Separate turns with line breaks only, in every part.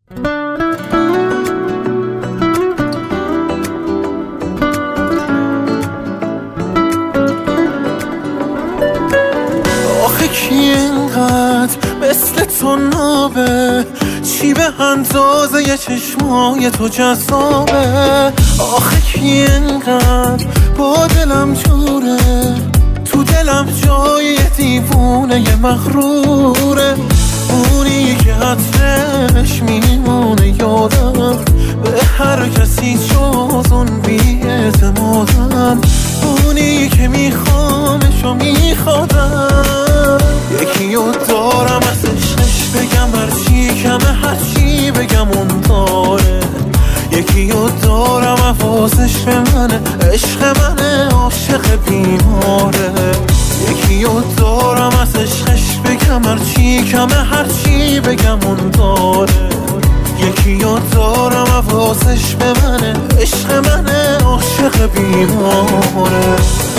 آخه کی اینقدر مثل تو نابه، چی به اندازه ی چشمای تو جذابه؟ آخه کی اینقدر با دلم جوره، تو دلم جای یه دیوونه یه مغروره، اونی که عطرش میمونه یادم، به هر کسی جز اون بی‌اعتمادم، اونی که میخوامش و میخوادم. یکی رو دارم از عشقش بگم هرچی کمه، هرچی بگم اون داره. یکی رو دارم حواسش به منه، عشق منه، عاشق بیماره. یکی رو دارم از عشقش بگم هرچی کمه، هرچی بگم اون داره. یکی رو دارم حواسش به منه، عشق منه، عاشق بیماره.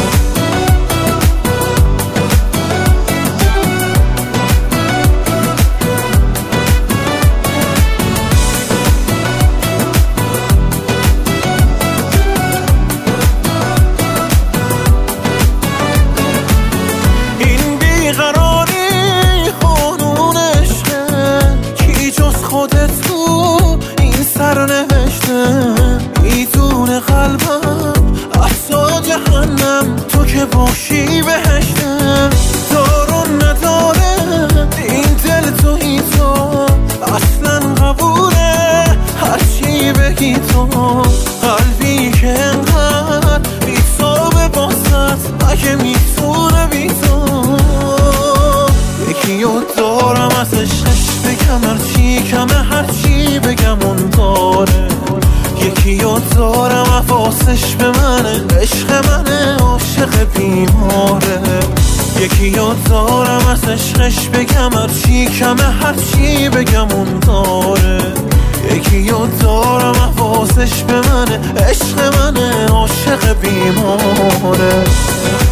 میدونه قلبم احسا جهنم، تو که باشی بهشتم. دارون نداره این دل توی تو، اصلا قبوله هرچی بگی تو. قلبی که انقدر بی‌تابه باست، اگه میتونه بی تو. یکی رو دارم از عشقش بگم هرچی کمه، هرچی بگم اون داره. یکی رو دارم حواسش به منه، عشق منه، عاشق بیماره. یکی رو دارم از عشقش بگم هرچی کمه، هرچی بگم اون داره. یکی رو دارم حواسش به منه، عشق منه، عاشق بیماره.